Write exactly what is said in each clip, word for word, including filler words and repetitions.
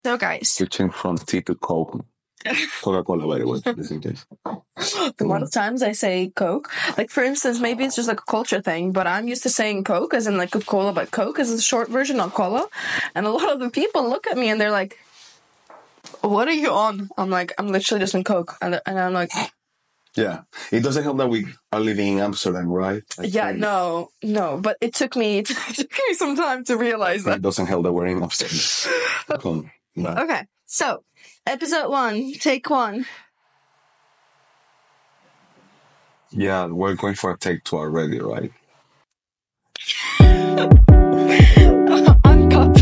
So, guys, Switching from tea to Coke. Coca-Cola, by the way, just in case. the amount of times I say Coke, like for instance, maybe it's just like a culture thing, but I'm used to saying Coke as in like Coca-Cola, but Coke is a short version of cola. And a lot of the people look at me and they're like, what are you on? I'm like, I'm literally just in Coke. And, and I'm like, Yeah. It doesn't help that we are living in Amsterdam, right? I yeah, think no, no. But it took me, it took me some time to realize It that. doesn't help that we're in Amsterdam. Come, but Okay, so episode one, take one. yeah, we're going for a take two already, right? Uncut.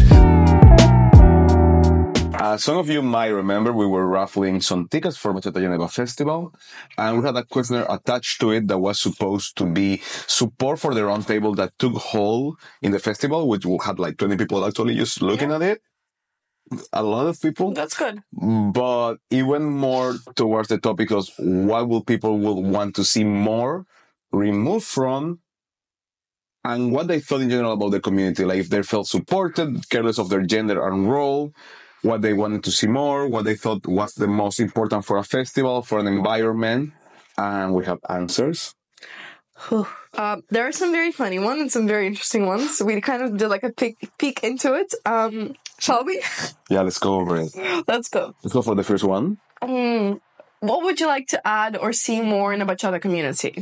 Uh, some of you might remember we were raffling some tickets for Bachata Geneva Festival, and we had a questionnaire attached to it that was supposed to be support for the roundtable that took hold in the festival, which had like twenty people actually just looking Yeah. at it. A lot of people. That's good. But it went more towards the topic of what will people will want to see more removed from, and what they thought in general about the community, like if they felt supported, careless of their gender and role, what they wanted to see more, what they thought was the most important for a festival, for an environment, and we have answers. Uh, there are some very funny ones and some very interesting ones. We kind of did like a peek, peek into it. Um, shall we? Yeah, let's go over it. Let's go. Let's go for the first one. Um, what would you like to add or see more in the bachata community?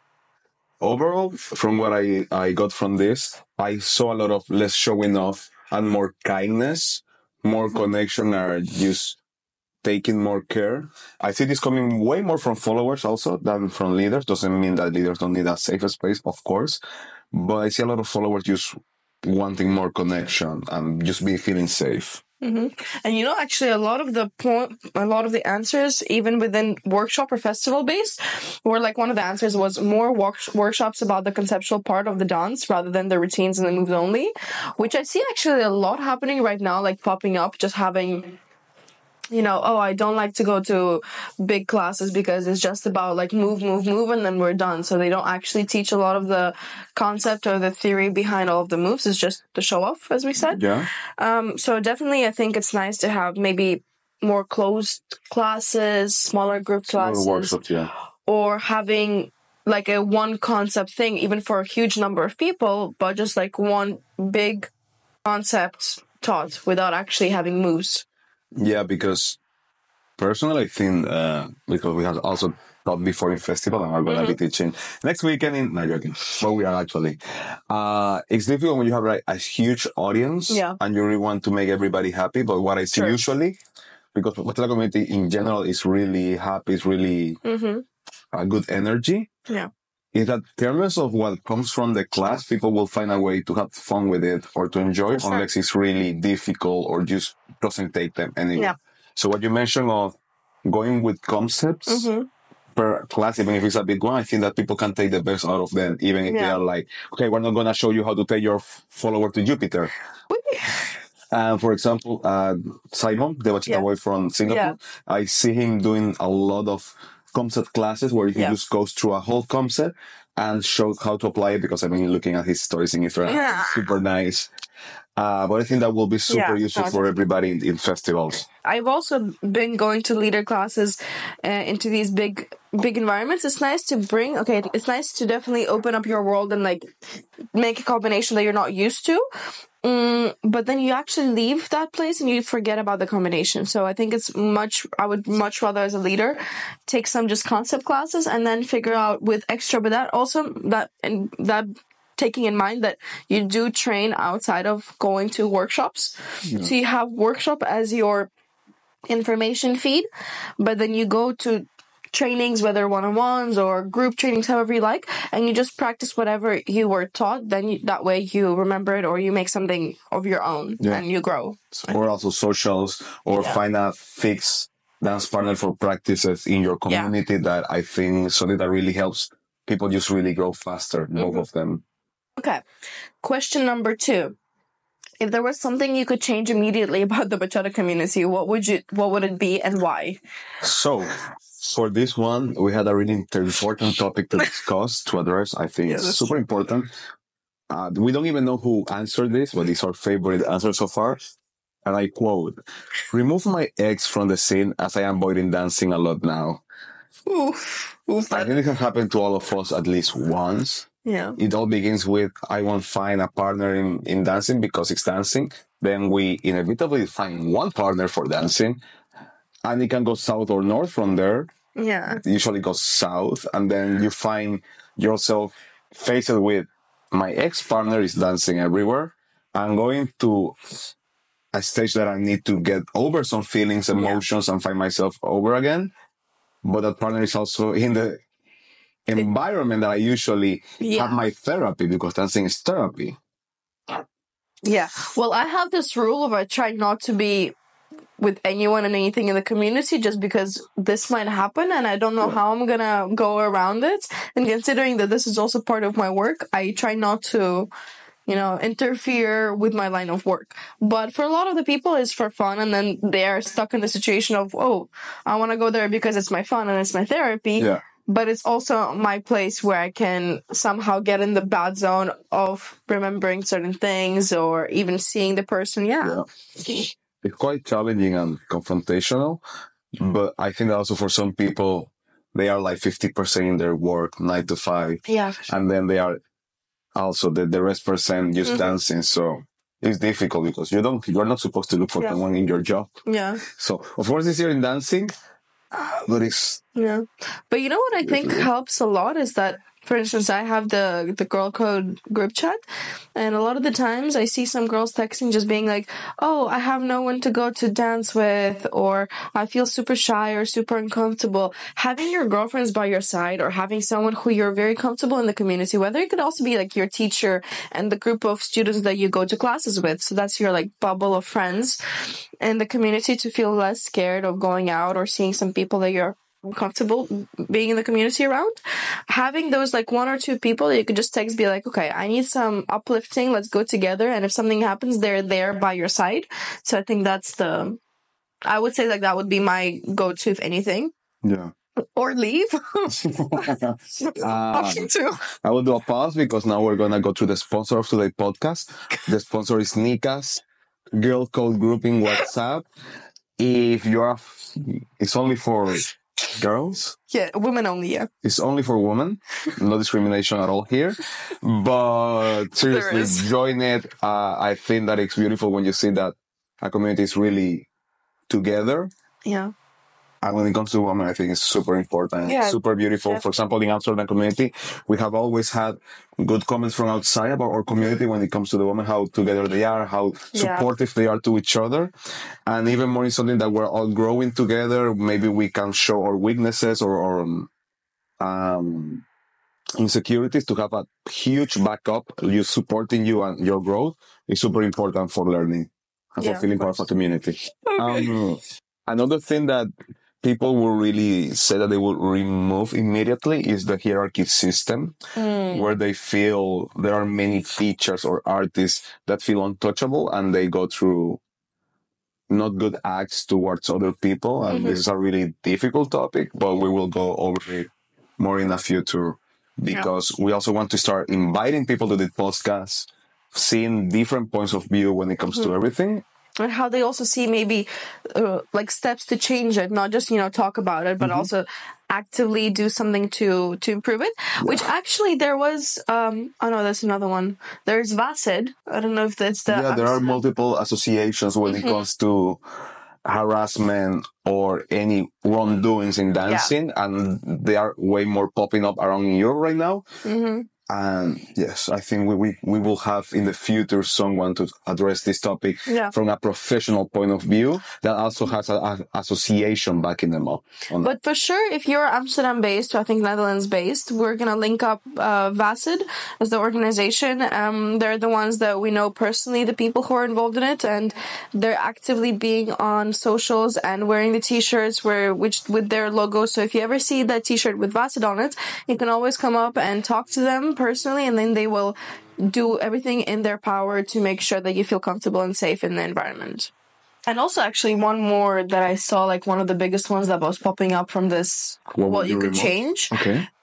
Overall, from what I, I got from this, I saw a lot of less showing off and more kindness, more connection, or just taking more care. I see this coming way more from followers also than from leaders. Doesn't mean that leaders don't need a safe space, of course. But I see a lot of followers just wanting more connection and just be feeling safe. Mm-hmm. And you know, actually, a lot of the point, a lot of the answers, even within workshop or festival based, were like one of the answers was more work- workshops about the conceptual part of the dance rather than the routines and the moves only, which I see actually a lot happening right now, like popping up, just having, you know, oh, I don't like to go to big classes because it's just about like move, move, move, and then we're done. So they don't actually teach a lot of the concept or the theory behind all of the moves. It's just the show off, as we said. Yeah. Um, so definitely, I think it's nice to have maybe more closed classes, smaller group classes, Workshops, yeah. or having like a one concept thing, even for a huge number of people, but just like one big concept taught without actually having moves. Yeah, because personally, I think, uh, because we have also taught before in festival and are going to Mm-hmm. be teaching next weekend in, no joking, but we are actually, uh, it's difficult when you have like a huge audience Yeah. and you really want to make everybody happy. But what I see Sure. usually, because Bachata community in general is really happy, is really Mm-hmm. a good energy. Yeah. Is that regardless of what comes from the class, people will find a way to have fun with it or to enjoy it, For sure. unless it's really difficult or just doesn't take them anywhere. Yeah. So what you mentioned of going with concepts Mm-hmm. per class, even if it's a big one, I think that people can take the best out of them, even if they Yeah. are like, okay, we're not going to show you how to take your f- follower to Jupiter. And for example, uh, Simon, the Bachata Yeah. boy from Singapore, Yeah. I see him doing a lot of concept classes where he Yeah. just goes through a whole concept and shows how to apply it, because I've been looking at his stories in Instagram. Yeah. Super nice. Uh, but I think that will be super Yeah, useful no, for everybody in, in festivals. I've also been going to leader classes uh, into these big, big environments. It's nice to bring, okay, it's nice to definitely open up your world and like make a combination that you're not used to. Mm, but then you actually leave that place and you forget about the combination. So I think it's much, I would much rather as a leader take some just concept classes and then figure out with extra, but that also, that, and that, taking in mind that you do train outside of going to workshops. Yeah. So you have workshop as your information feed, but then you go to trainings, whether one-on-ones or group trainings, however you like, and you just practice whatever you were taught. Then you, that way you remember it or you make something of your own. Yeah. And you grow. Or also socials, or Yeah. find a fixed dance partner for practices in your community. Yeah. That I think is something that really helps people just really grow faster, mm-hmm. both of them. Okay. Question number two. If there was something you could change immediately about the bachata community, what would you, what would it be and why? So, for this one, we had a really important topic to discuss, to address. I think Yes. it's super important. Uh, we don't even know who answered this, but it's our favorite answer so far. and I quote, "Remove my ex from the scene as I am avoiding dancing a lot now." Oof. Oof. I think it has happened to all of us at least once. Yeah. It all begins with, I won't find a partner in, in dancing because it's dancing. Then we inevitably find one partner for dancing, and it can go south or north from there. Yeah. It usually goes south, and then you find yourself faced with, my ex-partner is dancing everywhere. I'm going to a stage that I need to get over some feelings, emotions, yeah. and find myself over again. But that partner is also in the environment that I usually yeah. have my therapy, because dancing is therapy. Yeah. Well, I have this rule of I try not to be with anyone and anything in the community, just because this might happen and I don't know yeah. how I'm gonna go around it. And considering that this is also part of my work, I try not to, you know, interfere with my line of work. But for a lot of the people, it's for fun, and then they're stuck in the situation of, oh, I want to go there because it's my fun and it's my therapy. Yeah. But it's also my place where I can somehow get in the bad zone of remembering certain things or even seeing the person. Yeah. yeah. It's quite challenging and confrontational, but I think also for some people, they are like fifty percent in their work, nine to five. Yeah. For sure. And then they are also the, the rest percent just mm-hmm. dancing. So it's difficult because you don't, you're not supposed to look for yeah. someone in your job. Yeah. So of course it's here in dancing, but it's... Yeah. But you know what I think helps a lot is that, for instance, I have the the girl code group chat, and a lot of the times I see some girls texting just being like, oh, I have no one to go to dance with, or I feel super shy or super uncomfortable. Having your girlfriends by your side, or having someone who you're very comfortable in the community, whether it could also be like your teacher and the group of students that you go to classes with. So that's your like bubble of friends in the community, to feel less scared of going out or seeing some people that you're comfortable being in the community around. Having those like one or two people that you could just text, be like, okay, I need some uplifting, let's go together, and if something happens, they're there by your side. So I think that's the, I would say like that would be my go-to if anything. Yeah. Or leave. uh, Option two. I will do a pause because now we're gonna go to the sponsor of today's podcast. The sponsor is Nika's Girl Code Group in WhatsApp. If you are, it's only for girls. Yeah, women only, yeah. It's only for women. No discrimination at all here. But seriously, join it. Uh, I think that it's beautiful when you see that a community is really together. Yeah. And when it comes to women, I think it's super important, yeah, super beautiful. Yeah. For example, in Amsterdam community, we have always had good comments from outside about our community when it comes to the women, how together they are, how supportive yeah. they are to each other. And even more is something that we're all growing together. Maybe we can show our weaknesses or, or um, insecurities to have a huge backup, you supporting you and your growth is super important for learning and yeah, for feeling part of a community. Okay. Um, another thing that people will really say that they will remove immediately is the hierarchy system, mm. where they feel there are many teachers or artists that feel untouchable and they go through not good acts towards other people. And mm-hmm. this is a really difficult topic, but we will go over it more in the future because yeah. we also want to start inviting people to the podcast, seeing different points of view when it comes mm-hmm. to everything. And how they also see maybe uh, like steps to change it, not just, you know, talk about it, but mm-hmm. also actively do something to, to improve it, yeah. which actually there was, um, oh no, that's another one. There's VASID. I don't know if that's the... Yeah, there are multiple associations when mm-hmm. it comes to harassment or any wrongdoings in dancing, yeah. and they are way more popping up around Europe right now. Mm-hmm. And yes, I think we, we, we will have in the future someone to address this topic yeah. from a professional point of view that also has an association backing them up. But that. For sure, if you're Amsterdam based, or I think Netherlands based, we're going to link up uh, VASID as the organization. Um, they're the ones that we know personally, the people who are involved in it, and they're actively being on socials and wearing the t-shirts where, which with their logo. So if you ever see that t-shirt with VASID on it, you can always come up and talk to them personally, and then they will do everything in their power to make sure that you feel comfortable and safe in the environment. And also, actually, one more that I saw, like one of the biggest ones that was popping up from this, what, what you could remove? change, okay.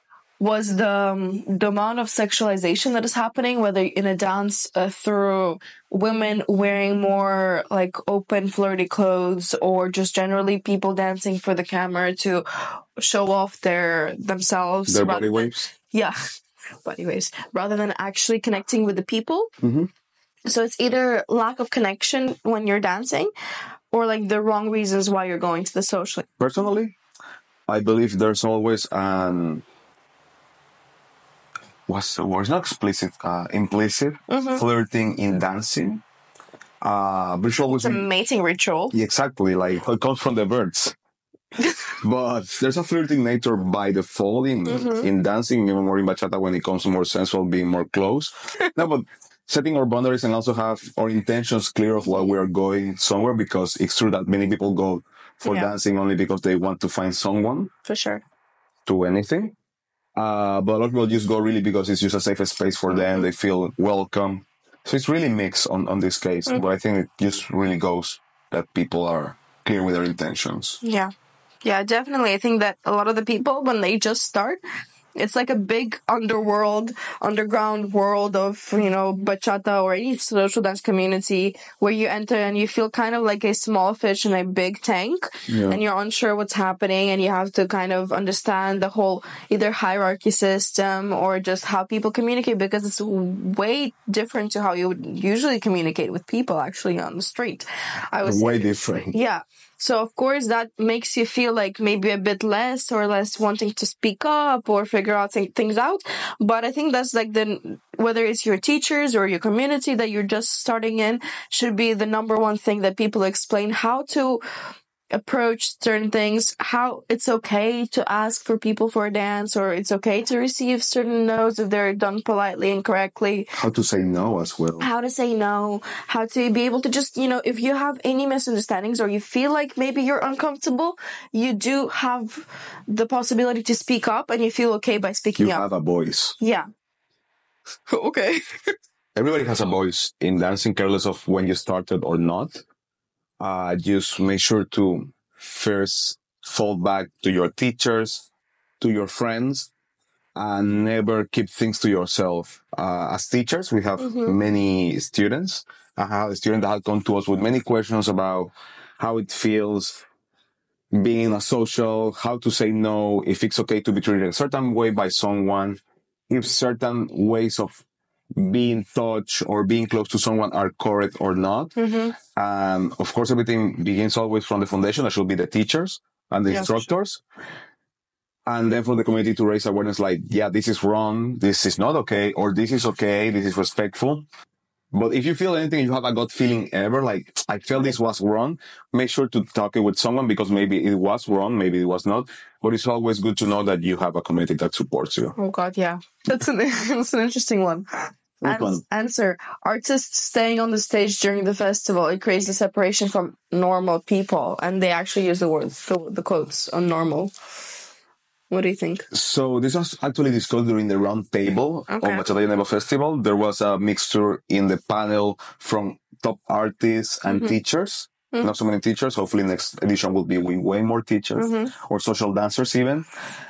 was the um, the amount of sexualization that is happening, whether in a dance uh, through women wearing more like open flirty clothes, or just generally people dancing for the camera to show off their themselves, Their rather body than- waves. yeah, body waves, rather than actually connecting with the people. Mm-hmm. So it's either lack of connection when you're dancing, or like the wrong reasons why you're going to the social. Personally, I believe there's always an what's the word? It's not explicit, uh, implicit Mhm. flirting in dancing. Uh, but it's always It's a mating ritual. Yeah, exactly, like it comes from the birds. But there's a flirting nature by default in, Mhm. in dancing, even more in bachata when it comes to more sensual, being more close. No, but setting our boundaries and also have our intentions clear of what we are going somewhere, because it's true that many people go for Yeah. dancing only because they want to find someone For sure. to anything. Uh, but a lot of people just go really because it's just a safe space for them. They feel welcome. So it's really mixed on, on this case. Mhm. But I think it just really goes that people are clear with their intentions. Yeah. Yeah, definitely. I think that a lot of the people, when they just start, it's like a big underworld, underground world of, you know, bachata or any social dance community where you enter and you feel kind of like a small fish in a big tank, Yeah. and you're unsure what's happening, and you have to kind of understand the whole either hierarchy system or just how people communicate, because it's way different to how you would usually communicate with people actually on the street. I was Way different. Yeah. So, of course, that makes you feel like maybe a bit less or less wanting to speak up or figure out th- things out. But I think that's like the, whether it's your teachers or your community that you're just starting in, should be the number one thing that people explain how to approach certain things, how it's okay to ask for people for a dance, or it's okay to receive certain no's if they're done politely and correctly. How to say no as well. How to say no, how to be able to just, you know, if you have any misunderstandings or you feel like maybe you're uncomfortable, you do have the possibility to speak up, and you feel okay by speaking You up. have a voice. Yeah. Okay. Everybody has a voice in dancing, careless of when you started or not. Uh, just make sure to first fall back to your teachers, to your friends, and never keep things to yourself. Uh, as teachers, we have Mhm. many students. I have a student that had come to us with many questions about how it feels being a social, how to say no, if it's okay to be treated a certain way by someone, if certain ways of being touched or being close to someone are correct or not. Mm-hmm. And of course, everything begins always from the foundation. That should be the teachers and the Yeah, for sure. instructors. And then for the community to raise awareness, like, yeah, this is wrong, this is not okay, or this is okay, this is respectful. But if you feel anything, you have a gut feeling ever, like, I felt this was wrong, make sure to talk it with someone, because maybe it was wrong, maybe it was not. But it's always good to know that you have a community that supports you. Oh God, yeah. That's an, that's an interesting one. Which Ans- one? Answer. Artists staying on the stage during the festival, it creates the separation from normal people, and they actually use the word, the, the quotes on normal. What do you think? So this was actually discussed during the round table Okay. of Bachata y Nuevo Festival. There was a mixture in the panel from top artists and Mhm. teachers. Mhm. Not so many teachers. Hopefully next edition will be with way more teachers Mhm. or social dancers even.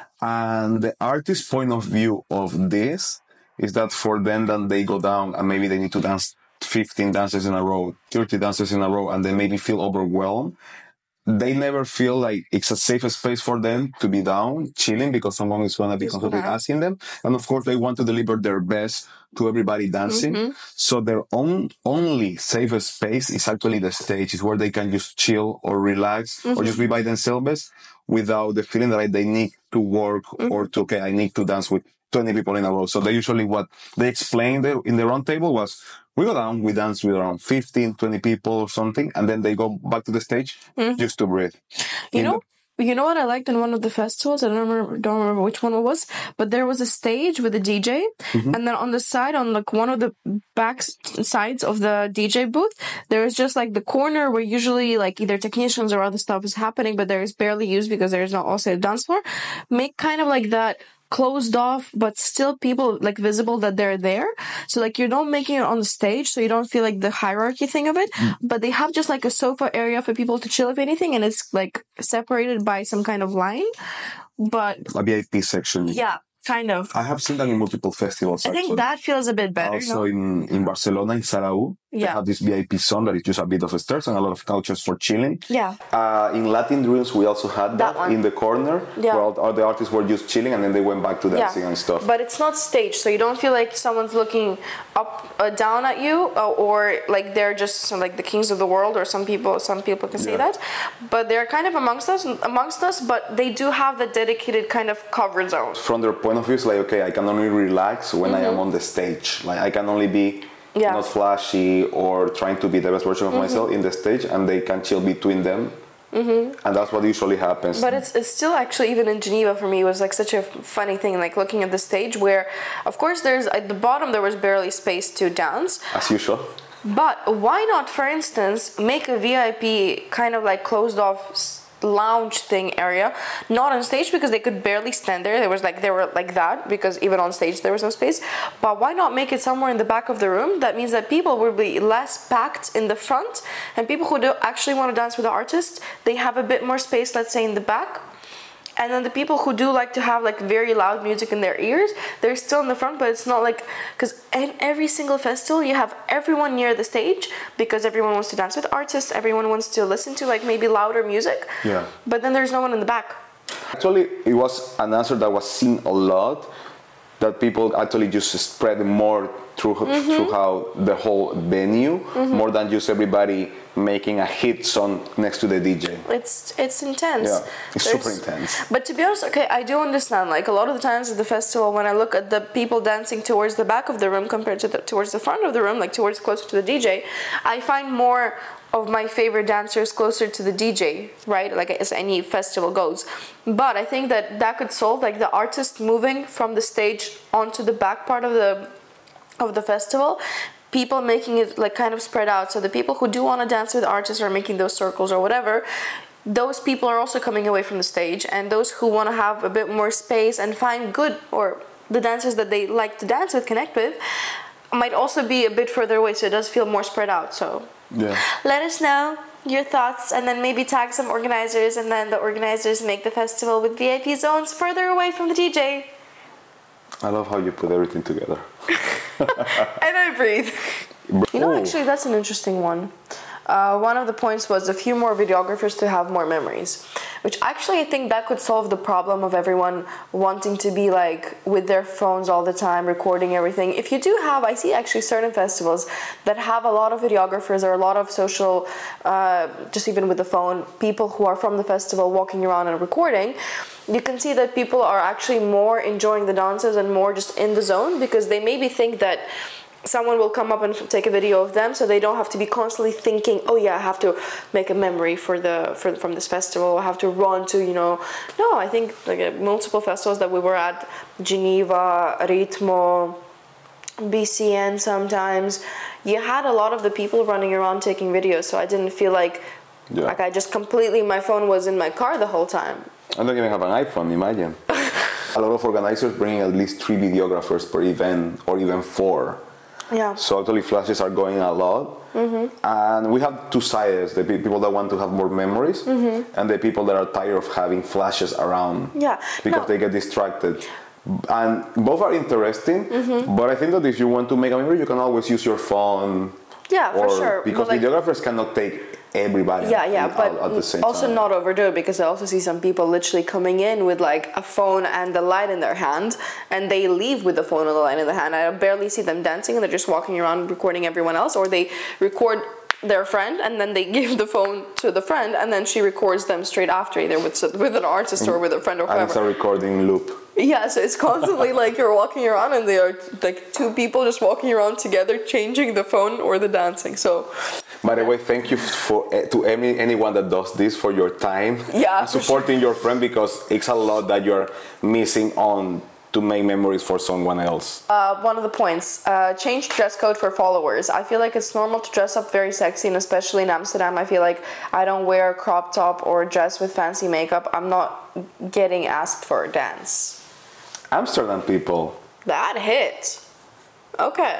And the artist's point of view of this is that for them, then they go down and maybe they need to dance fifteen dances in a row, thirty dances in a row, and they maybe feel overwhelmed. They never feel like it's a safe space for them to be down, chilling, because someone is going to be Yes, constantly perhaps. asking them. And of course, they want to deliver their best to everybody dancing. Mhm. So their own only safe space is actually the stage. Is where they can just chill or relax or just be by themselves without the feeling that like, they need to work or to, okay, I need to dance with twenty people in a row. So they usually, what they explained there in the round table was, we go down, we dance with around fifteen, twenty people or something, and then they go back to the stage Mhm. just to breathe. You In know, you know what I liked in one of the festivals? I don't remember, don't remember which one it was, but there was a stage with a D J, Mhm. and then on the side, on like one of the back s- sides of the D J booth, there is just like the corner where usually like either technicians or other stuff is happening, but there is barely used because there is not also a dance floor. Make kind of like that closed off, but still people like visible that they're there. So like you're not making it on the stage, so you don't feel like the hierarchy thing of it. But they have just like a sofa area for people to chill, if anything, and it's like separated by some kind of line. But a V I P section. yeah, Kind of. I have seen that in multiple festivals. I actually. think that feels a bit better. Also no? in, in Barcelona, in Sarau, they Yeah. have this V I P zone that is just a bit of stairs and a lot of couches for chilling. Yeah. Uh, in Latin Dreams, we also had That that, one. in the corner, Yeah. where all, all the artists were just chilling and then they went back to dancing and stuff. But it's not staged, so you don't feel like someone's looking up, uh, down at you, uh, or like they're just some, like the kings of the world, or some people, some people can say Yeah. that. But they're kind of amongst us, amongst us. But they do have the dedicated kind of cover zone. From their point of view, it's like, okay, I can only relax when Mm-hmm. I am on the stage. Like I can only be Yeah. not flashy or trying to be the best version of Mm-hmm. myself in the stage, and they can chill between them. Mm-hmm. And that's what usually happens. But it's, it's still actually, even in Geneva for me, it was like such a funny thing, like looking at the stage where, of course, there's at the bottom there was barely space to dance. As usual. But why not, for instance, make a V I P kind of like closed off s- lounge thing area, not on stage, because they could barely stand there. There was like they were like that, because even on stage there was no space. But why not make it somewhere in the back of the room? That means that people will be less packed in the front, and people who do actually want to dance with the artist, they have a bit more space, let's say, in the back. And then the people who do like to have like very loud music in their ears, they're still in the front, but it's not like, because in every single festival you have everyone near the stage, because everyone wants to dance with artists, everyone wants to listen to like maybe louder music. Yeah. But then there's no one in the back. Actually, it was an answer that was seen a lot, that people actually just spread more through, Mm-hmm. through how the whole venue, more than just everybody making a hit song next to the D J. It's it's intense. Yeah, it's There's- super intense. But to be honest, okay, I do understand. Like a lot of the times at the festival, when I look at the people dancing towards the back of the room compared to the towards the front of the room, like towards closer to the D J, I find more of my favorite dancers closer to the D J, right? Like as any festival goes. But I think that that could solve like the artist moving from the stage onto the back part of the of the festival, people making it like kind of spread out, so the people who do want to dance with artists are making those circles or whatever, those people are also coming away from the stage, and those who want to have a bit more space and find good, or the dancers that they like to dance with, connect with, might also be a bit further away, so it does feel more spread out. So Yeah. let us know your thoughts, and then maybe tag some organizers, and then the organizers make the festival with V I P zones further away from the D J. I love how you put everything together. And I breathe. You know, Oh. actually, that's an interesting one. Uh, one of the points was a few more videographers to have more memories, which actually I think that could solve the problem of everyone wanting to be like with their phones all the time, recording everything. If you do have, I see actually certain festivals that have a lot of videographers or a lot of social, uh, just even with the phone, people who are from the festival walking around and recording. You can see that people are actually more enjoying the dances and more just in the zone, because they maybe think that someone will come up and take a video of them, so they don't have to be constantly thinking, oh yeah, I have to make a memory for the for, from this festival, I have to run to, you know. No, I think like uh, multiple festivals that we were at, Geneva, Ritmo, B C N sometimes, you had a lot of the people running around taking videos, so I didn't feel like Yeah. like I just completely, my phone was in my car the whole time. I don't even have an iPhone, imagine. A lot of organizers bring at least three videographers per event, or even four. Yeah. So actually flashes are going a lot. Mm-hmm. And we have two sides, the pe- people that want to have more memories, mm-hmm. and the people that are tired of having flashes around. Yeah. Because No. they get distracted. And both are interesting, mm-hmm. but I think that if you want to make a memory, you can always use your phone. Yeah, for or, sure. Because But, like, videographers cannot take everybody Yeah, yeah, out but at the same also time. not overdo it, because I also see some people literally coming in with like a phone and the light in their hand, and they leave with the phone and the light in their hand. I barely see them dancing, and they're just walking around recording everyone else, or they record their friend and then they give the phone to the friend, and then she records them straight after, either with with an artist or with a friend or And it's a whoever. recording loop. Yeah, so it's constantly like you're walking around and they are like two people just walking around together, changing the phone or the dancing. So By the way, thank you for eh, to any anyone that does this for your time Yeah, and for supporting your friend, because it's a lot that you're missing on to make memories for someone else. Uh, one of the points, uh, change dress code for followers. I feel like it's normal to dress up very sexy, and especially in Amsterdam, I feel like I don't wear a crop top or dress with fancy makeup. I'm not getting asked for a dance. Amsterdam people. That hit. Okay.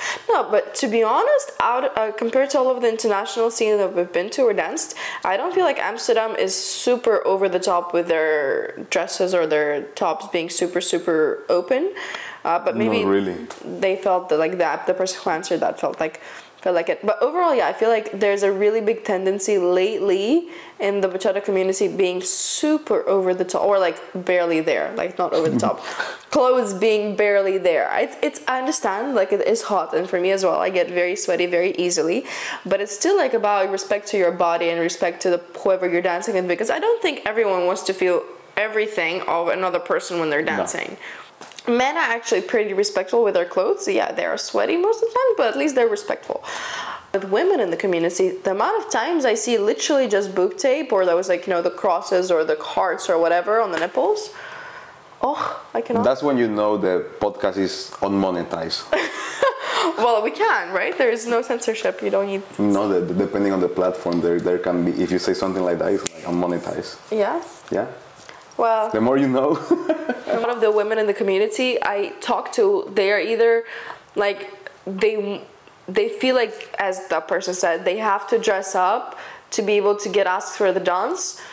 No, but to be honest, out uh, compared to all of the international scenes that we've been to or danced, I don't feel like Amsterdam is super over the top with their dresses or their tops being super super open. Uh, but maybe Not really. they felt that, like that the person who answered that felt like felt like it. But overall, yeah, I feel like there's a really big tendency lately in the bachata community being super over the top, or like barely there, like not over the top. Clothes being barely there. It's, it's I understand, like it is hot, and for me as well, I get very sweaty very easily. But it's still like about respect to your body and respect to the whoever you're dancing with, because I don't think everyone wants to feel everything of another person when they're dancing. No. Men are actually pretty respectful with their clothes. Yeah, they are sweaty most of the time, but at least they're respectful. With women in the community, the amount of times I see literally just boob tape, or that was like, you know, the crosses or the hearts or whatever on the nipples. Oh, I cannot. That's when you know the podcast is unmonetized. Well, we can, right? There is no censorship. You don't need... No, the, depending on the platform, there there can be, if you say something like that, it's like unmonetized. Yeah? Yeah. Well... The more you know. One of the women in the community I talk to, they are either like, they they feel like, as that person said, they have to dress up to be able to get asked for the dance.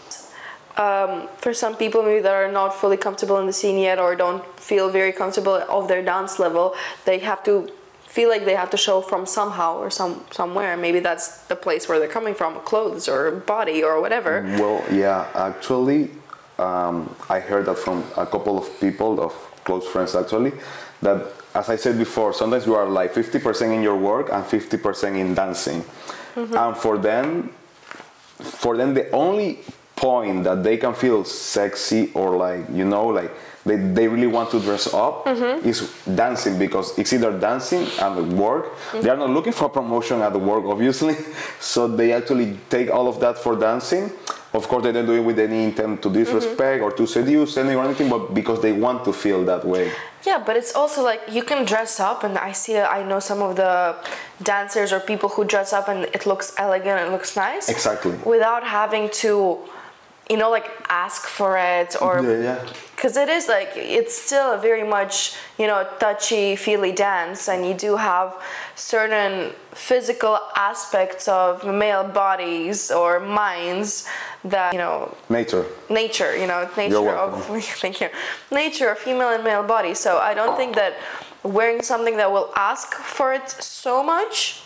Um, for some people maybe that are not fully comfortable in the scene yet, or don't feel very comfortable of their dance level, they have to feel like they have to show from somehow or some somewhere. Maybe that's the place where they're coming from, clothes or body or whatever. Well, yeah, actually, um, I heard that from a couple of people, of close friends actually, that, as I said before, sometimes you are like fifty percent in your work and fifty percent in dancing. Mm-hmm. And for them, for them, the only point that they can feel sexy, or like, you know, like they, they really want to dress up, mm-hmm. is dancing, because it's either dancing and work. Mm-hmm. They are not looking for promotion at the work, obviously. So they actually take all of that for dancing. Of course, they don't do it with any intent to disrespect, mm-hmm. or to seduce any or anything, but because they want to feel that way. Yeah, but it's also like you can dress up, and I see, I know some of the dancers or people who dress up and it looks elegant, it looks nice. Exactly. Without having to, you know, like ask for it, or yeah, yeah. Because it is like, it's still a very much, you know, touchy-feely dance, and you do have certain physical aspects of male bodies or minds that, you know, nature nature you know nature of thank you nature of female and male body. So I don't think that wearing something that will ask for it so much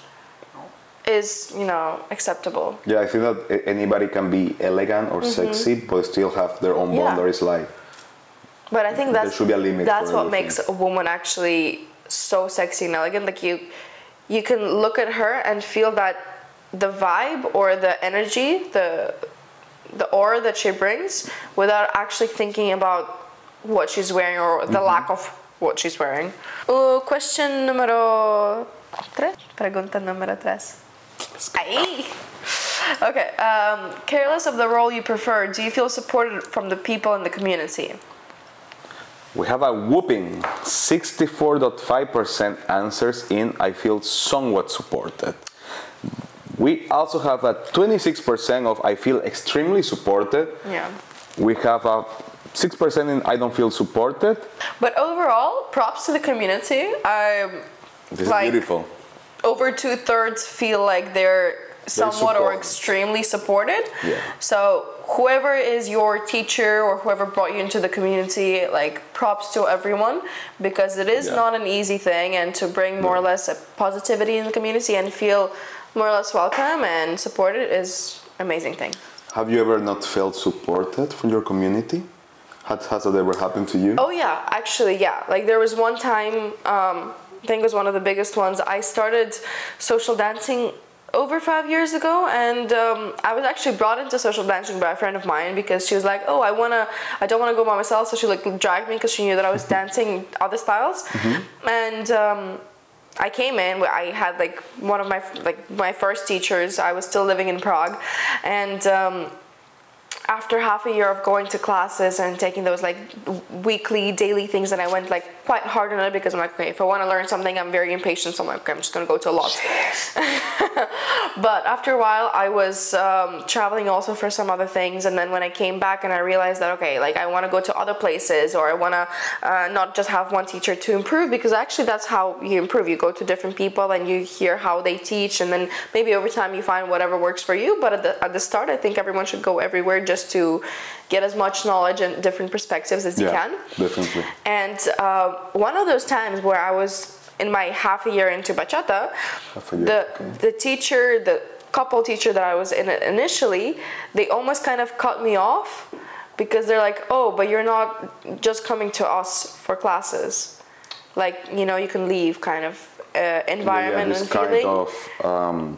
is, you know, acceptable. Yeah, I think that anybody can be elegant or mm-hmm. sexy, but still have their own boundaries. Yeah. Like, but I think that's there should be a limit. That's what everything. Makes a woman actually so sexy and elegant. Like you, you can look at her and feel that the vibe or the energy, the the aura that she brings, without actually thinking about what she's wearing or the mm-hmm. lack of what she's wearing. Uh, question numero tres. Pregunta numero tres. Ay. Okay. Um, careless of the role you prefer, do you feel supported from the people in the community? We have a whooping sixty-four point five percent answers in I feel somewhat supported. We also have a twenty-six percent of I feel extremely supported. Yeah. We have a six percent in I don't feel supported. But overall, props to the community. Um, this like, is beautiful. Over two thirds feel like they're somewhat or extremely supported. Yeah. So whoever is your teacher or whoever brought you into the community, like props to everyone, because it is yeah. not an easy thing, and to bring more yeah. or less a positivity in the community and feel more or less welcome and supported is an amazing thing. Have you ever not felt supported from your community? Has, has that ever happened to you? Oh yeah, actually yeah. Like there was one time, um, I think it was one of the biggest ones, I started social dancing over five years ago, and um, I was actually brought into social dancing by a friend of mine, because she was like, oh, I wanna, I don't wanna go by myself, so she like dragged me because she knew that I was dancing other styles, mm-hmm. and um, I came in. I had like one of my like my first teachers. I was still living in Prague, and um, after half a year of going to classes and taking those like weekly, daily things, and I went like quite hard on it because I'm like, okay, if I want to learn something, I'm very impatient, so I'm like, okay, I'm just going to go to a lot. But after a while, I was um, traveling also for some other things, and then when I came back and I realized that, okay, like I want to go to other places, or I want to uh, not just have one teacher to improve, because actually that's how you improve. You go to different people and you hear how they teach, and then maybe over time you find whatever works for you. But at the, at the start, I think everyone should go everywhere just to get as much knowledge and different perspectives as yeah, you can. Definitely. And uh, one of those times where I was in my half a year into bachata, year, the okay. the teacher, the couple teacher that I was in initially, they almost kind of cut me off because they're like, oh, but you're not just coming to us for classes. Like, you know, you can leave kind of uh, environment yeah, this and kind feeling. of um,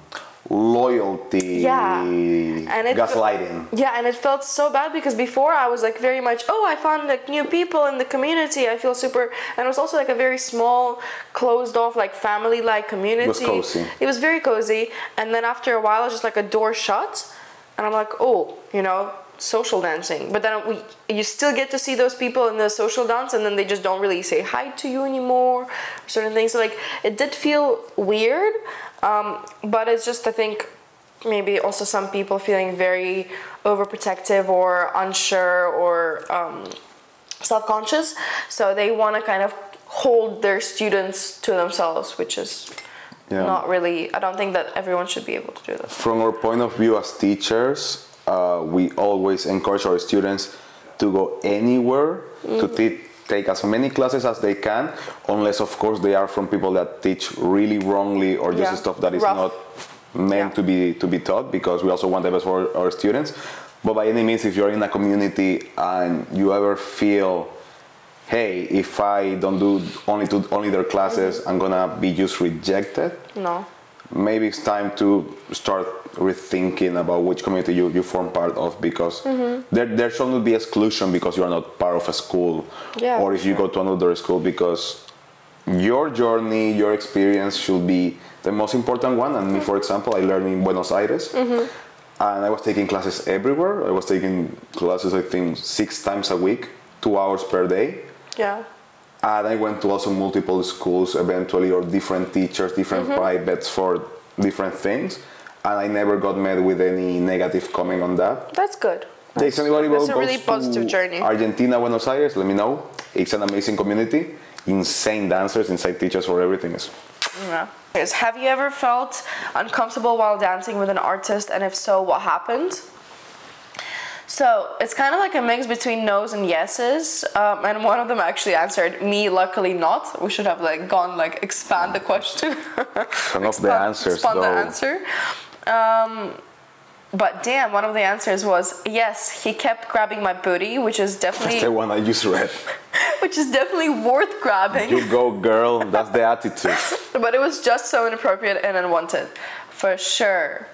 loyalty, yeah, and it gaslighting. Fe- yeah, and it felt so bad because before I was like very much, oh, I found like new people in the community. I feel super, and it was also like a very small, closed off, like family-like community. It was cozy. It was very cozy, and then after a while, it's just like a door shut, and I'm like, oh, you know, social dancing. But then we, you still get to see those people in the social dance, and then they just don't really say hi to you anymore, certain things. So like, it did feel weird. Um, but it's just, I think, maybe also some people feeling very overprotective or unsure or um, self-conscious. So they want to kind of hold their students to themselves, which is yeah. not really, I don't think that everyone should be able to do that. From our point of view as teachers, uh, we always encourage our students to go anywhere mm. to teach. Take as many classes as they can, unless of course they are from people that teach really wrongly or just yeah. stuff that is Rough. not meant yeah. to be to be taught, because we also want the best for our students. But by any means, if you're in a community and you ever feel, hey, if I don't do only to only their classes, mm-hmm. I'm gonna be just rejected. No. Maybe it's time to start rethinking about which community you, you form part of, because mm-hmm. there there should not be exclusion because you are not part of a school, yeah, or if sure. you go to another school, because your journey, your experience should be the most important one. And me, for example, I learned in Buenos Aires, mm-hmm. and I was taking classes everywhere. I was taking classes, I think, six times a week, two hours per day. Yeah. And I went to also multiple schools eventually, or different teachers, different mm-hmm. privates for different things. And I never got met with any negative comment on that. That's good. That's, anybody that's a goes really positive journey. Argentina, Buenos Aires, let me know. It's an amazing community. Insane dancers, insane teachers for everything. Yeah. Have you ever felt uncomfortable while dancing with an artist? And if so, what happened? So it's kind of like a mix between no's and yeses, um, and one of them actually answered me. Luckily, not. We should have like gone like expand the question. Turn off the answers. Expand the answer. Um, but damn, one of the answers was yes. He kept grabbing my booty, which is definitely that's the one I just read. Which is definitely worth grabbing. You go, girl. That's the attitude. But it was just so inappropriate and unwanted, for sure.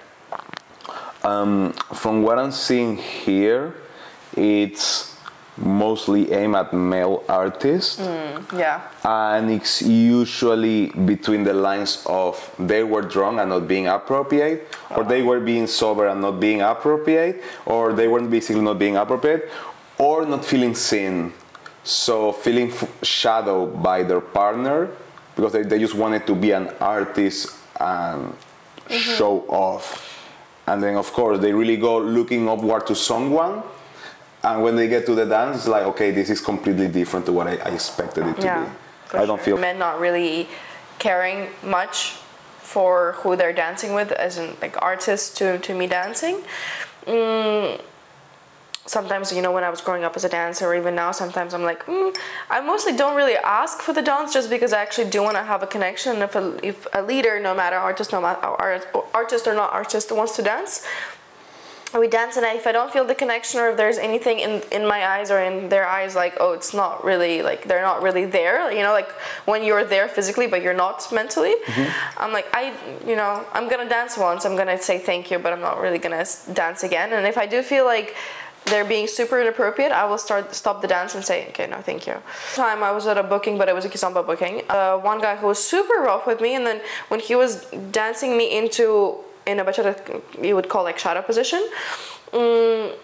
Um, from what I'm seeing here, it's mostly aimed at male artists. Mm, yeah. And it's usually between the lines of they were drunk and not being appropriate, or they were being sober and not being appropriate, or they were basically not being appropriate, or not feeling seen. So feeling f- shadowed by their partner because they, they just wanted to be an artist and mm-hmm. show off. And then, of course, they really go looking upward to someone. And when they get to the dance, it's like, okay, this is completely different to what I, I expected it to yeah, be. I don't sure. feel... Men not really caring much for who they're dancing with, as in, like, artists to, to me dancing. Mm, sometimes, you know, when I was growing up as a dancer, or even now, sometimes I'm like, mm, I mostly don't really ask for the dance just because I actually do want to have a connection. And if a, if a leader, no matter artist, no matter artist or not artist, wants to dance, we dance. And if I don't feel the connection, or if there's anything in, in my eyes or in their eyes, like, oh, it's not really, like, they're not really there, you know, like when you're there physically, but you're not mentally, mm-hmm. I'm like, I, you know, I'm going to dance once, I'm going to say thank you, but I'm not really going to dance again. And if I do feel like they're being super inappropriate, I will start stop the dance and say, okay, no, thank you. Time I was at a booking, but it was a kizomba booking. Uh, one guy who was super rough with me, and then when he was dancing me into, in a bachata, you would call like shadow position, um,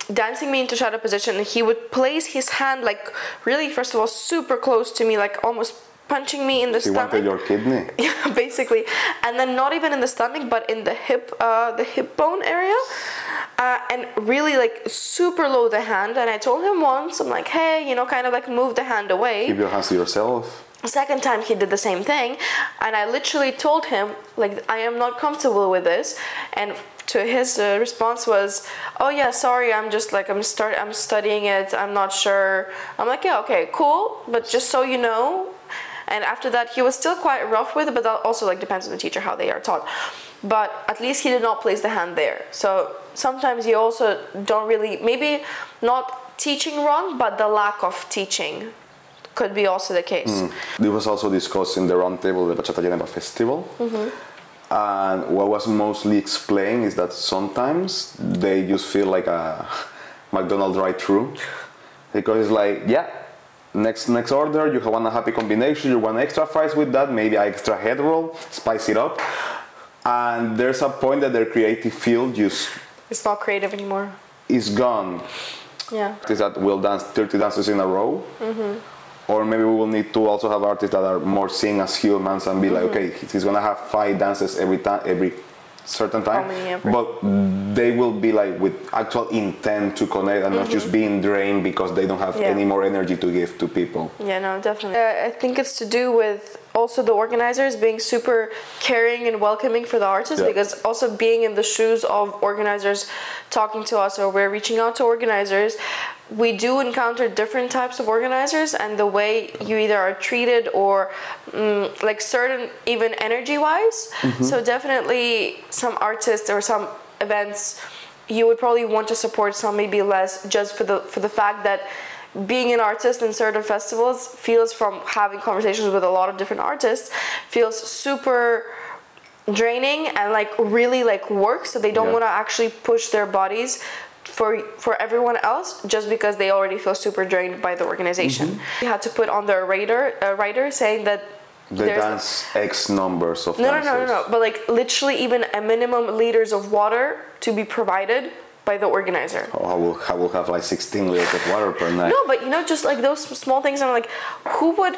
dancing me into shadow position, and he would place his hand like really, first of all, super close to me, like almost punching me in the He stomach. wanted your kidney. Yeah, basically, and then not even in the stomach, but in the hip, uh, the hip bone area, uh, and really like super low the hand. And I told him once, I'm like, hey, you know, kind of like move the hand away. Keep your hands to yourself. Second time he did the same thing, and I literally told him like, I am not comfortable with this, and to his uh, response was, oh yeah, sorry, I'm just like I'm start I'm studying it, I'm not sure. I'm like, yeah, okay, cool, but just so you know. And after that he was still quite rough with it, but that also like depends on the teacher how they are taught, but at least he did not place the hand there. So sometimes you also don't really, maybe not teaching wrong, but the lack of teaching could be also the case. Mm. This was also discussed in the roundtable of the Bachata Geneva Festival. Mm-hmm. And what was mostly explained is that sometimes they just feel like a McDonald's drive-thru, because it's like, yeah, next next order, you want a happy combination, you want extra fries with that, maybe an extra head roll, spice it up. And there's a point that their creative field just... It's not creative anymore. Is gone. Yeah. Is that we'll dance thirty dances in a row. Mm-hmm. Or maybe we will need to also have artists that are more seeing as humans and be mm-hmm. like, okay, he's gonna have five dances every time, every certain time, but they will be like with actual intent to connect and mm-hmm. not just being drained because they don't have yeah. any more energy to give to people. Yeah, no, definitely. Uh, I think it's to do with also the organizers being super caring and welcoming for the artists, yeah. because also being in the shoes of organizers talking to us, or we're reaching out to organizers, we do encounter different types of organizers, and the way you either are treated or um, like certain, even energy wise. Mm-hmm. So definitely some artists or some events you would probably want to support, some maybe less, just for the for the fact that being an artist in certain festivals feels, from having conversations with a lot of different artists, feels super draining and like really like work, so they don't yeah. want to actually push their bodies for for everyone else just because they already feel super drained by the organization. Mm-hmm. You had to put on their radar a writer saying that they dance X numbers of no, dancers. No, no, no, no, but like literally even a minimum liters of water to be provided by the organizer. Oh, I will, I will have like sixteen liters of water per night. No, but you know, just like those small things, I'm like, who would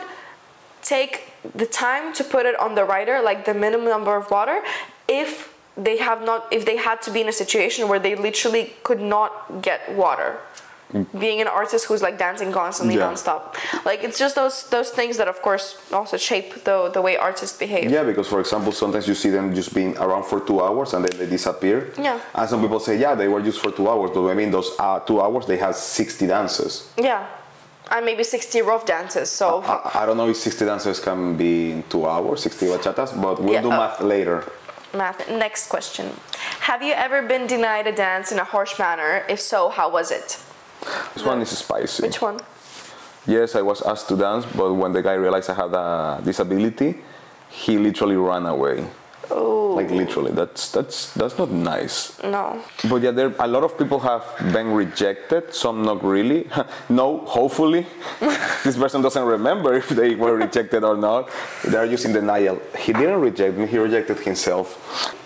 take the time to put it on the rider, like the minimum number of water, if they have not, if they had to be in a situation where they literally could not get water? Being an artist who's like dancing constantly yeah. non-stop, like it's just those those things that of course also shape the the way artists behave. Yeah, because for example, sometimes you see them just being around for two hours and then they disappear. Yeah. And some people say, yeah, they were just for two hours, but I mean those uh, two hours they had sixty dances. Yeah, and maybe sixty rough dances. So I, I, I don't know if sixty dances can be in two hours, sixty bachatas, but we'll yeah, do uh, math later. Math. Next question: have you ever been denied a dance in a harsh manner? If so, how was it? This one is spicy. Which one? Yes, I was asked to dance, but when the guy realized I had a disability, he literally ran away. Oh. Like literally, that's that's that's not nice. No. But yeah, there a lot of people have been rejected. Some not really. No, hopefully, this person doesn't remember if they were rejected or not. They are just in denial. He didn't reject me. He rejected himself.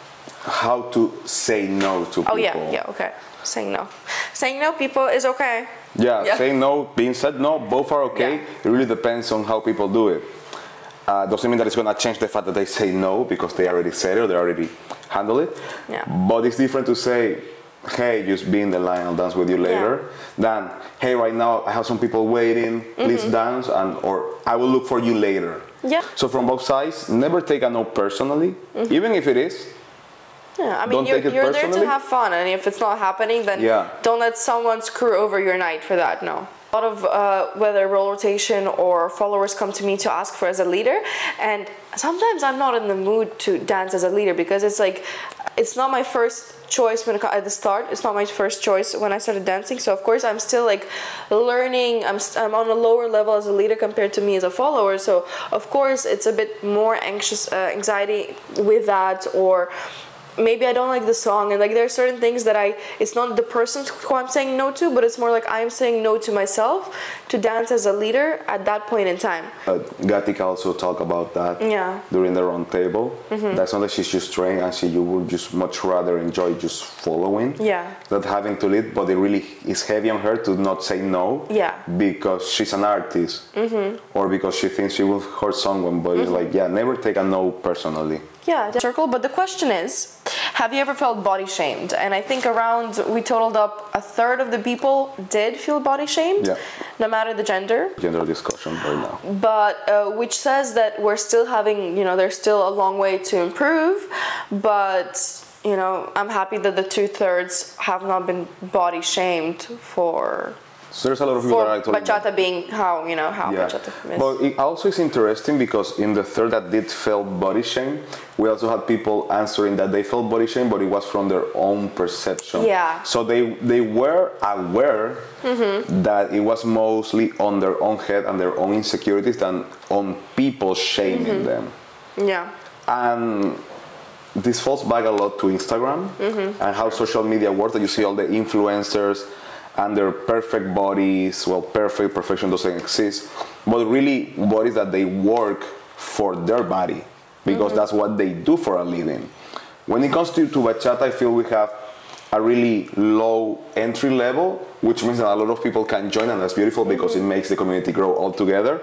How to say no to people? Oh yeah, yeah, okay. Saying no. Saying no, people, is okay. Yeah, yeah. Saying no, being said no, both are okay. Yeah. It really depends on how people do it. Uh, doesn't mean that it's going to change the fact that they say no because they already said it or they already handle it. Yeah. But it's different to say, hey, just be in the line, I'll dance with you later, yeah. than, hey, right now I have some people waiting, please mm-hmm. dance, and or I will look for you later. Yeah. So from both sides, never take a no personally, mm-hmm. even if it is. Yeah, I mean, you're, you're there to have fun, and if it's not happening, then yeah. don't let someone screw over your night for that, no. A lot of, uh, whether role rotation or followers come to me to ask for as a leader, and sometimes I'm not in the mood to dance as a leader because it's like, it's not my first choice when it, at the start, it's not my first choice when I started dancing, so of course I'm still like learning, I'm, I'm on a lower level as a leader compared to me as a follower, so of course it's a bit more anxious, uh, anxiety with that, or maybe I don't like the song, and like there are certain things that I, it's not the person who I'm saying no to, but it's more like I'm saying no to myself to dance as a leader at that point in time. Uh, Gatika also talked about that Yeah. during the round table. Mm-hmm. That's not that she's just trained and she you would just much rather enjoy just following. Yeah. Not having to lead, but it really is heavy on her to not say no. Yeah. Because she's an artist. Mm-hmm. Or because she thinks she will hurt someone. But mm-hmm. it's like, yeah, never take a no personally. Yeah, circle. But the question is, have you ever felt body shamed? And I think around, we totaled up a third of the people did feel body shamed, yeah. no matter the gender. Gender discussion right now. But uh, which says that we're still having, you know, there's still a long way to improve. But, you know, I'm happy that the two thirds have not been body shamed for... So there's a lot of people for that actually bachata being how, you know, how yeah. bachata is. But it also is interesting because in the third that did felt body shame, we also had people answering that they felt body shame, but it was from their own perception. Yeah. So they they were aware mm-hmm. that it was mostly on their own head and their own insecurities than on people shaming mm-hmm. them. Yeah. And this falls back a lot to Instagram mm-hmm. and how social media works, that you see all the influencers and their perfect bodies. Well, perfect, perfection doesn't exist, but really bodies that they work for their body because mm-hmm. that's what they do for a living. When it comes to, to bachata, I feel we have a really low entry level, which means that a lot of people can join, and that's beautiful because mm-hmm. it makes the community grow all together.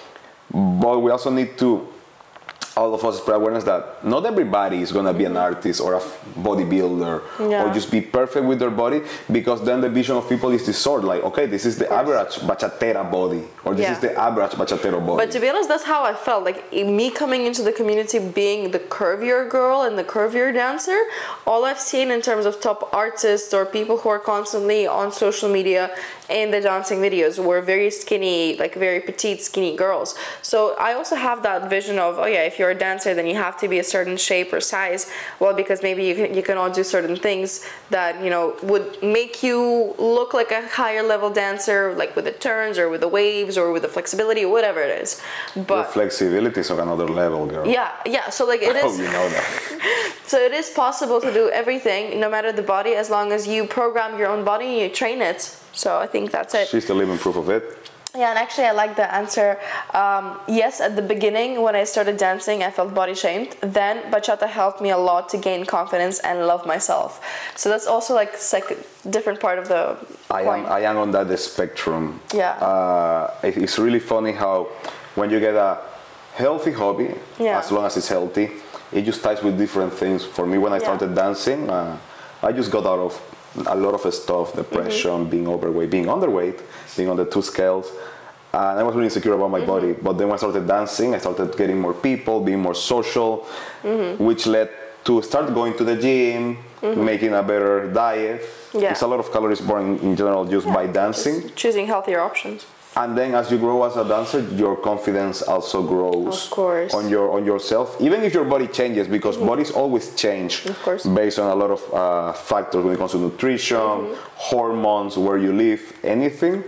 But we also need to, all of us, spread awareness that not everybody is going to be an artist or a bodybuilder yeah. or just be perfect with their body, because then the vision of people is distorted. Like, okay, this is the average bachatera body, or this yeah. is the average bachatero body. But to be honest, that's how I felt. Like, me coming into the community being the curvier girl and the curvier dancer, all I've seen in terms of top artists or people who are constantly on social media in the dancing videos were very skinny, like very petite, skinny girls. So I also have that vision of, oh yeah, if you're a dancer, then you have to be a certain shape or size. Well, because maybe you can, you cannot do certain things that, you know, would make you look like a higher level dancer, like with the turns or with the waves or with the flexibility or whatever it is. But your flexibility is on another level, girl. Yeah, yeah. So like it is. Oh, you know that. So it is possible to do everything, no matter the body, as long as you program your own body and you train it. So I think that's it. She's the living proof of it. Yeah, and actually I like the answer. Um, yes, at the beginning when I started dancing, I felt body shamed. Then bachata helped me a lot to gain confidence and love myself. So that's also like a different part of the I point. am, I am on that spectrum. Yeah. Uh, it's really funny how when you get a healthy hobby, yeah. as long as it's healthy, it just ties with different things. For me, when I started yeah. dancing, uh, I just got out of a lot of stuff, depression, mm-hmm. being overweight, being underweight, being on the two scales. And I was really insecure about my mm-hmm. body. But then when I started dancing, I started getting more people, being more social, mm-hmm. which led to start going to the gym, mm-hmm. making a better diet. Yeah. It's a lot of calories burned in general just yeah, by dancing. Just choosing healthier options. And then as you grow as a dancer, your confidence also grows of course. on your on yourself. Even if your body changes, because mm-hmm. bodies always change of course. based on a lot of uh, factors when it comes to nutrition, mm-hmm. hormones, where you live, anything.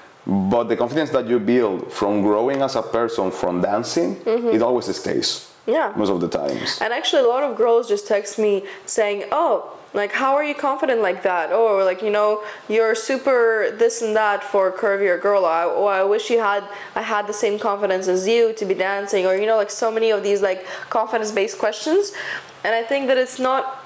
But the confidence that you build from growing as a person from dancing, mm-hmm. it always stays. Yeah. Most of the times. And actually a lot of girls just text me saying, oh, like, how are you confident like that? Or like, you know, you're super this and that for a curvier girl. I, oh, I wish you had, I had the same confidence as you to be dancing. Or, you know, like so many of these like confidence-based questions. And I think that it's not,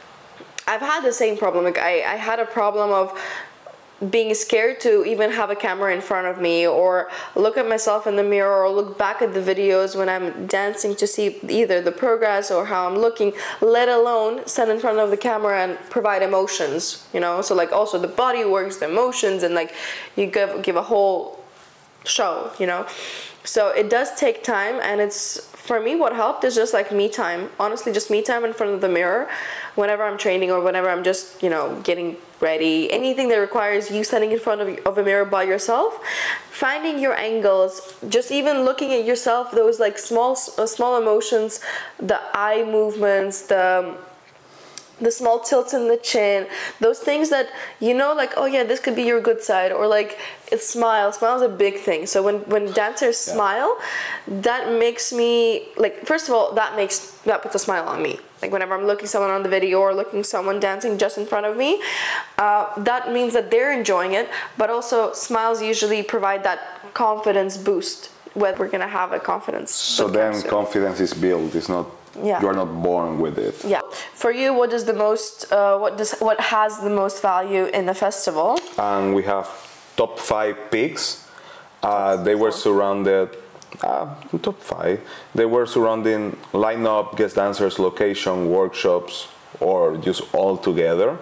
I've had the same problem. Like I, I had a problem of being scared to even have a camera in front of me, or look at myself in the mirror, or look back at the videos when I'm dancing to see either the progress or how I'm looking, let alone stand in front of the camera and provide emotions, you know. So like also the body works, the emotions, and like you give give a whole show, you know. So it does take time, and it's, for me, what helped is just like me time. Honestly, just me time in front of the mirror whenever I'm training or whenever I'm just, you know, getting ready. Anything that requires you standing in front of, of a mirror by yourself, finding your angles, just even looking at yourself, those like small, uh, small emotions, the eye movements, the the small tilts in the chin, those things that you know, like, oh yeah, this could be your good side, or like it's smile. Smile is a big thing. So when when dancers yeah. smile, that makes me like, first of all, that makes that puts a smile on me. Like whenever I'm looking someone on the video or looking someone dancing just in front of me, uh, that means that they're enjoying it. But also, smiles usually provide that confidence boost. Whether we're gonna have a confidence. So then confidence is built. It's not. Yeah. You are not born with it. Yeah. For you, what is the most? Uh, what does? What has the most value in the festival? And we have top five picks. Uh, they were surrounded. Uh, top five. They were surrounding lineup, guest dancers, location, workshops, or just all together,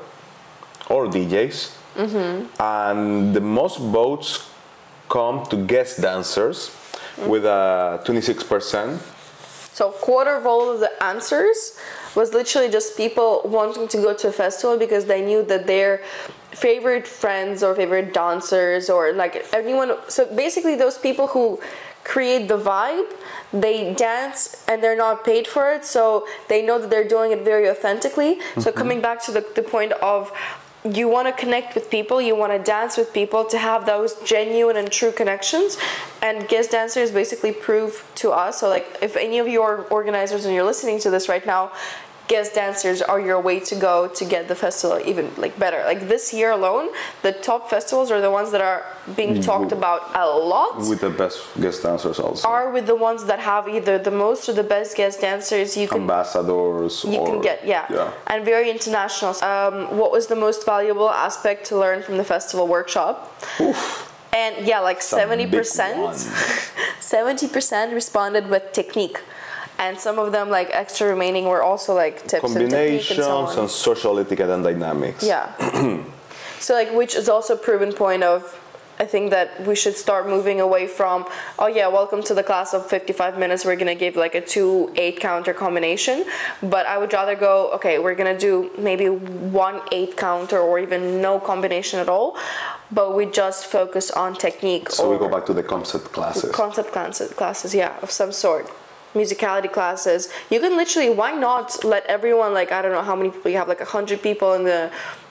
or D Js. Mm-hmm. And the most votes come to guest dancers, mm-hmm. with a twenty-six percent. So quarter of all of the answers was literally just people wanting to go to a festival because they knew that their favorite friends or favorite dancers or like anyone. So basically those people who create the vibe, they dance and they're not paid for it. So they know that they're doing it very authentically. Mm-hmm. So coming back to the, the point of you want to connect with people, you want to dance with people to have those genuine and true connections, and guest dancers basically prove to us. So like if any of your organizers and you're listening to this right now, guest dancers are your way to go to get the festival even like better. Like this year alone, the top festivals are the ones that are being talked about a lot. With the best guest dancers also. Are with the ones that have either the most or the best guest dancers you can ambassadors you or, can get yeah. yeah and very international. Um, what was the most valuable aspect to learn from the festival workshop? Oof. And yeah, like seventy percent seventy percent responded with technique. And some of them, like extra remaining, were also like tips and technique and so on. And social etiquette and dynamics. Yeah. So like, which is also a proven point of, I think that we should start moving away from, oh yeah, welcome to the class of fifty-five minutes. We're gonna give like a two eight counter combination. But I would rather go, okay, we're gonna do maybe one eight counter or even no combination at all. But we just focus on technique. So we go back to the concept classes. Concept classes, classes, yeah, of some sort. Musicality classes. You can literally, why not let everyone, like, I don't know how many people you have, like a hundred people in the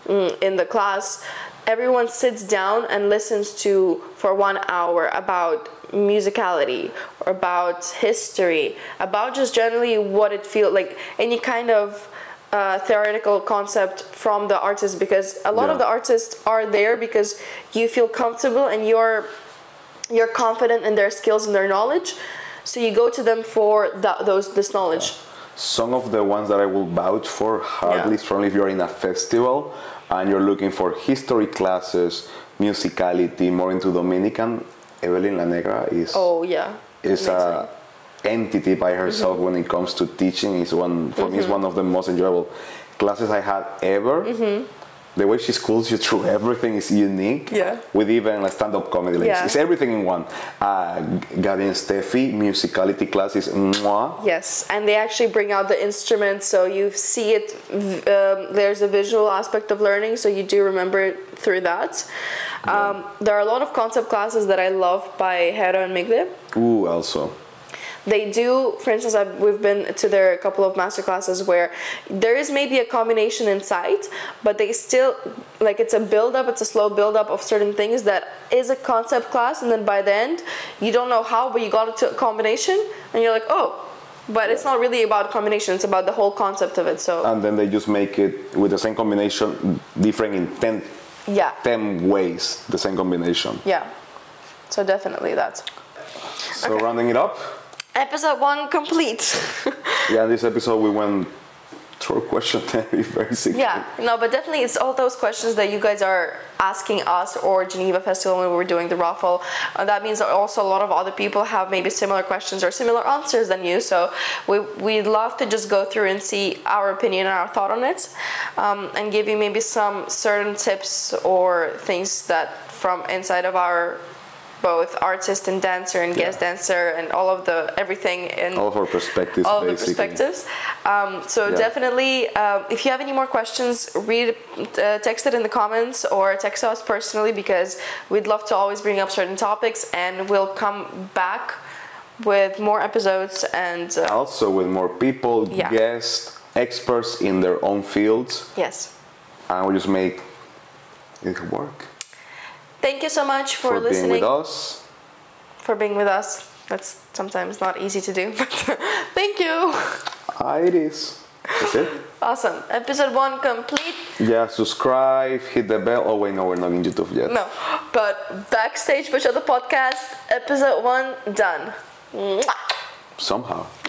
in the class, everyone sits down and listens to for one hour about musicality or about history, about just generally what it feels like, any kind of uh, theoretical concept from the artist, because a lot yeah. of the artists are there because you feel comfortable and you're you're confident in their skills and their knowledge. So you go to them for that, those this knowledge. Yeah. Some of the ones that I will vouch for hardly yeah. strongly if you're in a festival and you're looking for history classes, musicality, more into Dominican, Evelyn La Negra is oh yeah is a entity by herself mm-hmm. when it comes to teaching. Is one for mm-hmm. me is one of the most enjoyable classes I had ever. Mm-hmm. The way she schools you through everything is unique. Yeah. With even like stand-up comedy, like yeah. it's everything in one. Uh, Gabi and Steffi, musicality classes, mwah. Yes, and they actually bring out the instruments, so you see it. Um, there's a visual aspect of learning, so you do remember it through that. Yeah. Um, there are a lot of concept classes that I love by Hera and Migle. Ooh, also. They do, for instance, I've, we've been to their couple of master classes where there is maybe a combination inside, but they still, like it's a build-up, it's a slow build-up of certain things that is a concept class, and then by the end, you don't know how, but you got it to a combination, and you're like, oh, but it's not really about combination, it's about the whole concept of it, so. And then they just make it, with the same combination, different in ten, yeah. ten ways, the same combination. Yeah, so definitely that. So okay. Rounding it up. Episode one complete. Yeah, in this episode we went through questions very simply. Yeah, no, but definitely it's all those questions that you guys are asking us or Geneva Festival when we were doing the raffle. Uh, that means that also a lot of other people have maybe similar questions or similar answers than you. So we, we'd love to just go through and see our opinion and our thought on it, um, and give you maybe some certain tips or things that from inside of our both artist and dancer and guest yeah. dancer and all of the everything in all of our perspectives all of basically. the perspectives um, so yeah. definitely uh, if you have any more questions, read uh, text it in the comments or text us personally, because we'd love to always bring up certain topics, and we'll come back with more episodes and uh, also with more people, yeah. guests, experts in their own fields, Yes. and we just make it work. Thank you so much for, For listening. being with us. For being with us. That's sometimes not easy to do, but thank you. Ah, it is. That's it. Awesome. Episode one complete. Yeah, subscribe, hit the bell. Oh wait, no, we're not in YouTube yet. No, but Backstage Bachata Podcast, episode one, done. Mwah. Somehow.